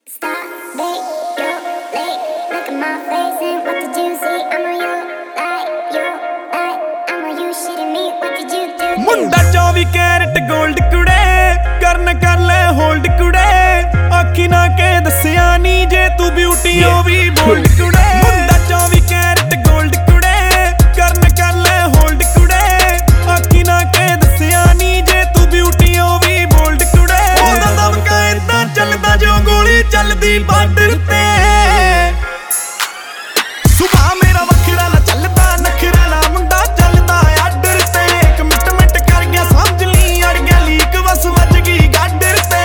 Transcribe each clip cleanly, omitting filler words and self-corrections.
मुंडा 24 carat gold कुड़े करन कर ले होल्ड कुड़े आखी ना के दसिया नी जे तू ब्यूटी हो भी बोल्ड कुड़े मुंडा 24 कैरेट गोल्ड कुड़े करन कर ले होल्ड कुड़े आखी ना के दसिया नी जे तू ब्यूटी हो भी बोल्ड कुड़े ओदा दमका इदां चलदा जो गोली चलदी बार्डर ते सुबह मेरा वखरा ना चलदा नखरा ना मुंडा चलदा आर्डर ते एक मिनट कर गया समझ ली अड़ गया लीक बस वज गई गाडर ते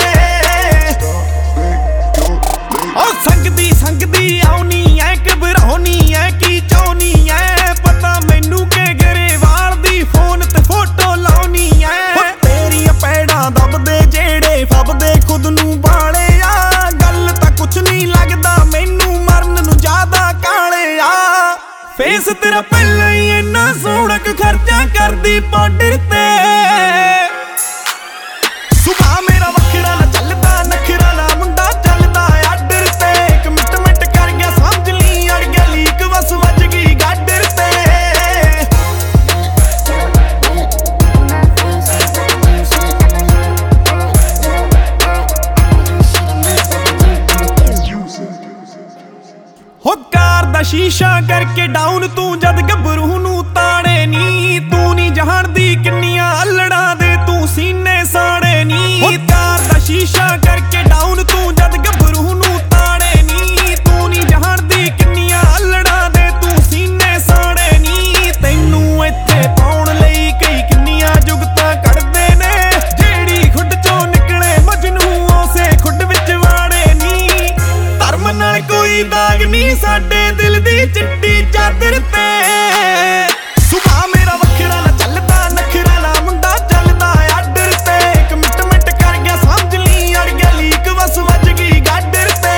ओ संगदी आउनी ऐ घबराउनी ऐ की चाहनी ऐ पता मैनू के गरेवाल दी फोन ते फोटो लाउनी ऐ तेरी पैड़ा दबदे जेड़े फबदे खुद नू बाले आ गल तां कुछ नहीं लगदा मैनू मरन नू ज्यादा काले आ फेस तेरा पहले ही इन्ना सोहना खर्चा करदी पाउडर ते सुबह मेरा वखरा ना चलदा नखरा ना मुंडा चलदा आर्डर ते एक मिनट कर गया समझ ली अड़ गया लीक बस वज गई गाडर ते हो कार दा शीशा करके डाउन तू जद गबरू नू ताड़े नी तू नी जाणदी किन्नियां अल्लड़ां दे तू सीने साड़े नी हो कार दा शीशा करके डाउन तू जद गबरू नू ताड़े नी तू नी जाणदी किन्नियां अल्लड़ां दे तू सीने साड़े नी तैनू इत्थे पाउण लई कई किन्नियां जुगतां कढदे ने जेड़ी खुड चों निकले मजनू उसे खुड विच वाड़े नी धर्म नाल कोई दाग नी साडे दिल दी चिट्टी चादर ते सुबह मेरा वखरा ना चलदा नखरा ना मुंडा चलदा आर्डर ते एक मिनट कर गया समझ ली अड़ गया लीक बस वज गई गाडर ते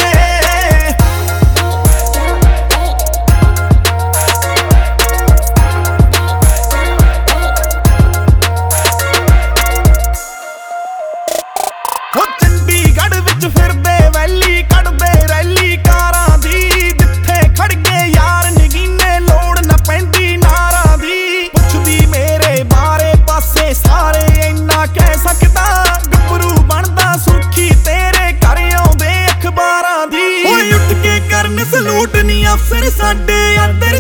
हो चंडीगढ़ विच फिरदे वैली कढदे रैली कारां दी जिथे खड़ गए यार नगीने लोड़ ना पैंदी नारां दी पुछदी मेरे बारे पासे सारे इन्ना कह सकदा गबरू बनदा सुर्खी तेरे घर आउंदे अखबारां दी ओए उठ के करन सलूट नी अफसर साडे अंदर